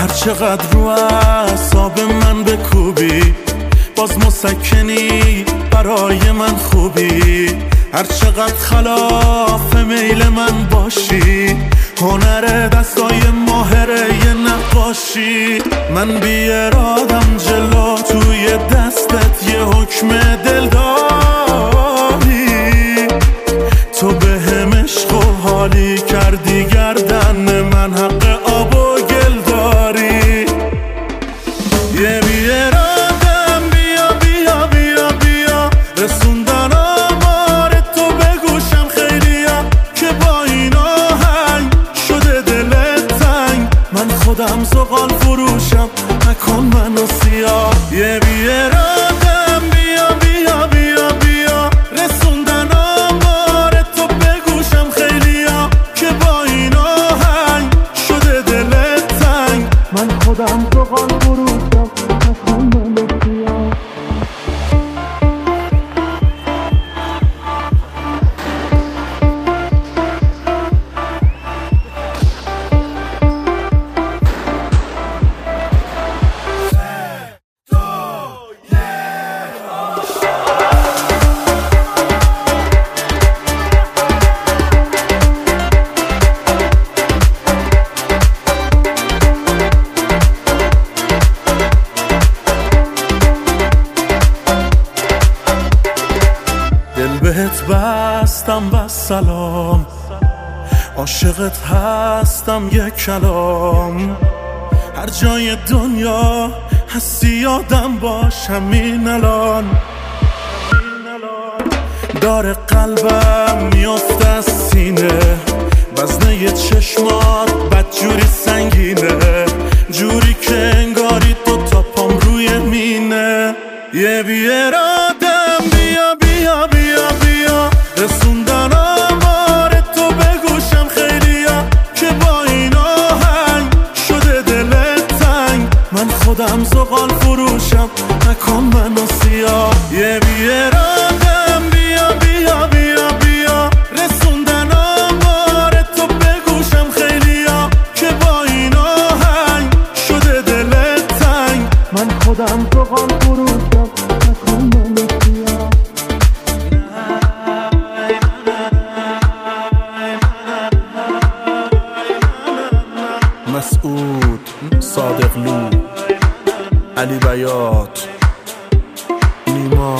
هر چقدر رو اعصاب من بکوبی باز مسکنی برای من خوبی. هر چقدر خلاف میل من باشی هنر دستای ماهره یه نقاشی. من بی ارادم جلو توی دستت یه حکم دل داری. تو به هم عشق و حالی کردی گردن من حق آب و گل داری. یه بی ارادم بیا بیا بیا بیا رسوندن آمار تو به گوشم خیلیا که با این آهنگ شده دلت تنگ. من خودم زغال فروشم نکن منو سیاه. یه بی ارادم بیا بیا بیا بیا رسوندن آمار تو به گوشم خیلیا که با این آهنگ شده دلت تنگ. من خودم زغال فروشم نکن منو سیاه. دل بهت بستم بس سلام عاشقت هستم یک کلام. هر جای دنیا هستی یادم باش همین الان. داره قلبم میافته از سینه وزنه چشمات بدجوری سنگینه جوری که انگاری تو تا پام روی مینه. یه بی ارادم بیا بیا بیا بیا رسوندن آمار تو به گوشم خیلیا که با این آهنگ شده دلت تنگ. من خودم زغال فروشم نکن منو سیاه. یه بی ارادم بیا بیا بیا بیا رسوندن آمار تو به گوشم خیلیا که با این آهنگ شده دلت تنگ. من خودم زغال فروشم نکن منو سیاه. مسعود صادقلو علی بیات نیما